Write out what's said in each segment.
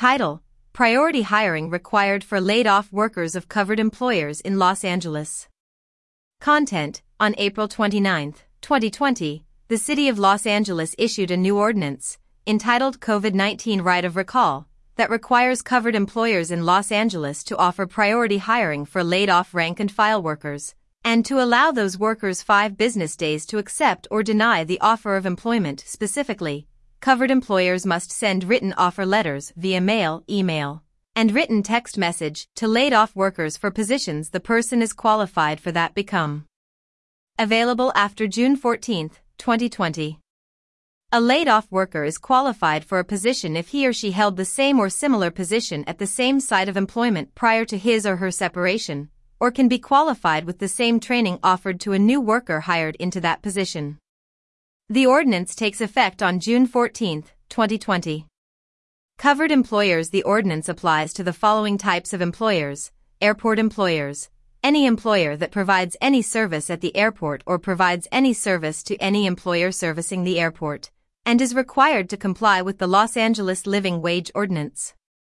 Title: Priority hiring required for laid-off workers of covered employers in Los Angeles. Content: On April 29, 2020, the City of Los Angeles issued a new ordinance, entitled COVID-19 Right of Recall, that requires covered employers in Los Angeles to offer priority hiring for laid-off rank-and-file workers, and to allow those workers 5 business days to accept or deny the offer of employment. Specifically, covered employers must send written offer letters via mail, email, and written text message to laid-off workers for positions the person is qualified for that become available after June 14, 2020. A laid-off worker is qualified for a position if he or she held the same or similar position at the same site of employment prior to his or her separation, or can be qualified with the same training offered to a new worker hired into that position. The ordinance takes effect on June 14, 2020. Covered employers. The ordinance applies to the following types of employers: airport employers, any employer that provides any service at the airport or provides any service to any employer servicing the airport, and is required to comply with the Los Angeles Living Wage Ordinance.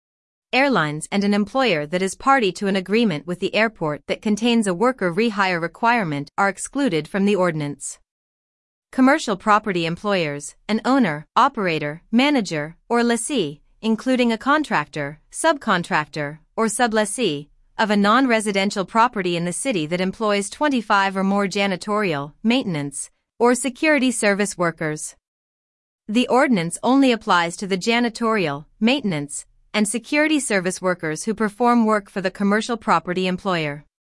Airlines and an employer that is party to an agreement with the airport that contains a worker rehire requirement are excluded from the ordinance. Commercial property employers, an owner, operator, manager, or lessee, including a contractor, subcontractor, or sublessee, of a non-residential property in the city that employs 25 or more janitorial, maintenance, or security service workers. The ordinance only applies to the janitorial, maintenance, and security service workers who perform work for the commercial property employer.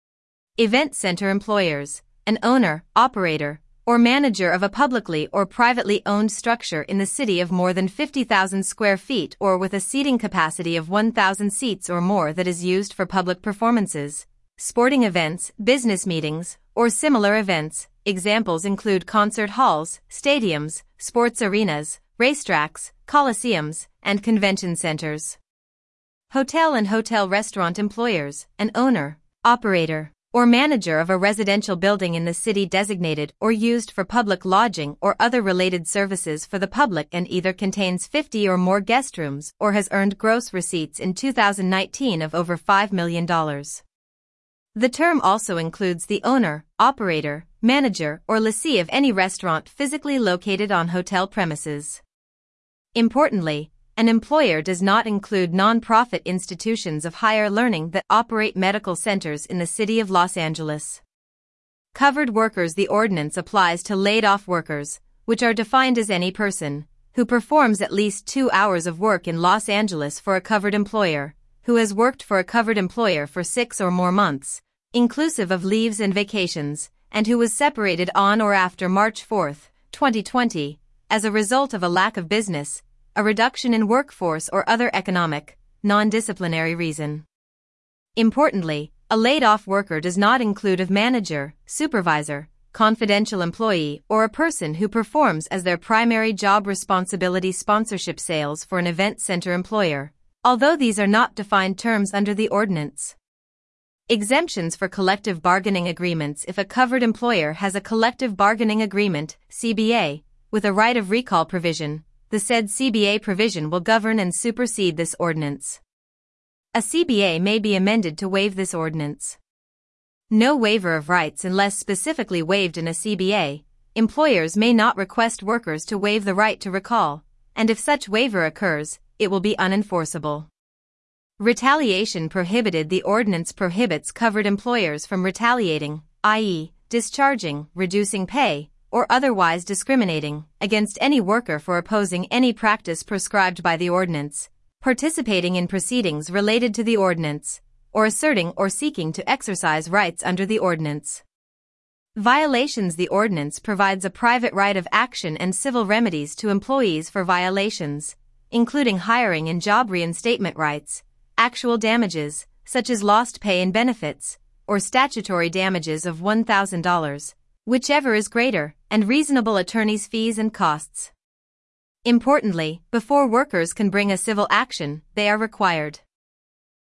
Event center employers, an owner, operator, or manager of a publicly or privately owned structure in the city of more than 50,000 square feet or with a seating capacity of 1,000 seats or more that is used for public performances, sporting events, business meetings, or similar events. Examples include concert halls, stadiums, sports arenas, racetracks, coliseums, and convention centers. Hotel and hotel-restaurant employers, an owner, operator, or manager of a residential building in the city designated or used for public lodging or other related services for the public and either contains 50 or more guest rooms or has earned gross receipts in 2019 of over $5 million. The term also includes the owner, operator, manager, or lessee of any restaurant physically located on hotel premises. Importantly, an employer does not include non-profit institutions of higher learning that operate medical centers in the city of Los Angeles. Covered workers. The ordinance applies to laid-off workers, which are defined as any person who performs at least 2 hours of work in Los Angeles for a covered employer, who has worked for a covered employer for 6 or more months, inclusive of leaves and vacations, and who was separated on or after March 4, 2020, as a result of a lack of business, a reduction in workforce or other economic, non-disciplinary reason. Importantly, a laid-off worker does not include a manager, supervisor, confidential employee, or a person who performs as their primary job responsibility sponsorship sales for an event center employer, although these are not defined terms under the ordinance. Exemptions for collective bargaining agreements. If a covered employer has a collective bargaining agreement, CBA, with a right of recall provision, the said CBA provision will govern and supersede this ordinance. A CBA may be amended to waive this ordinance. No waiver of rights unless specifically waived in a CBA. Employers may not request workers to waive the right to recall, and if such waiver occurs, it will be unenforceable. Retaliation prohibited. The ordinance prohibits covered employers from retaliating, i.e., discharging, reducing pay, or otherwise discriminating against any worker for opposing any practice prescribed by the ordinance, participating in proceedings related to the ordinance, or asserting or seeking to exercise rights under the ordinance. Violations. The ordinance provides a private right of action and civil remedies to employees for violations, including hiring and job reinstatement rights, actual damages, such as lost pay and benefits, or statutory damages of $1,000, whichever is greater, and reasonable attorney's fees and costs. Importantly, before workers can bring a civil action, they are required